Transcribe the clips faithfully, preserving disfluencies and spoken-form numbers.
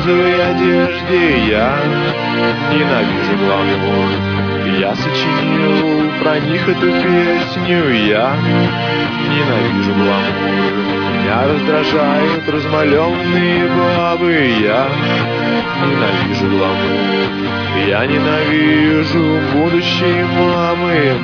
розовой одежде. Я ненавижу гламур. Я сочинил про них эту песню. Я ненавижу гламур. Меня раздражают размалённые бабы. Я ненавижу гламур. Я ненавижу будущие мамы.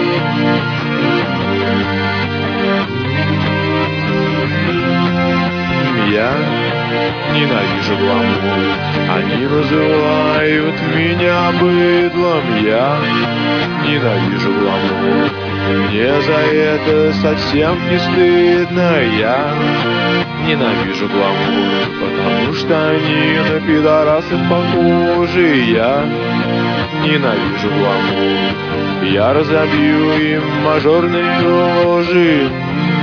Я ненавижу гламур. Они называют меня быдлом. Я ненавижу гламур. Мне за это совсем не стыдно. Я ненавижу гламур, потому что они на пидорасов похожи. Я ненавижу гламур. Я разобью им мажорные рожи.